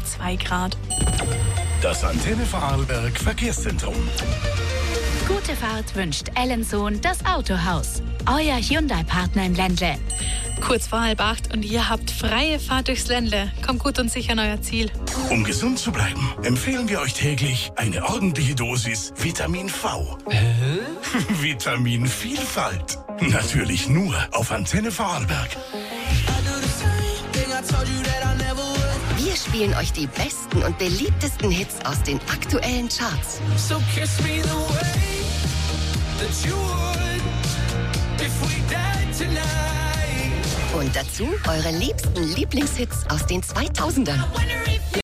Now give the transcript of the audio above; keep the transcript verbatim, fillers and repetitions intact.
mal zwei Grad. Das Antenne Vorarlberg Verkehrszentrum. Gute Fahrt wünscht Ellensohn das Autohaus. Euer Hyundai-Partner im Ländle. Kurz vor halb acht und ihr habt freie Fahrt durchs Ländle. Kommt gut und sicher an euer Ziel. Um gesund zu bleiben, empfehlen wir euch täglich eine ordentliche Dosis Vitamin V. Hä? Vitaminvielfalt. Natürlich nur auf Antenne Vorarlberg. Wir spielen euch die besten und beliebtesten Hits aus den aktuellen Charts. So kiss me the way that you would if we died tonight. Und dazu eure liebsten Lieblingshits aus den zweitausendern.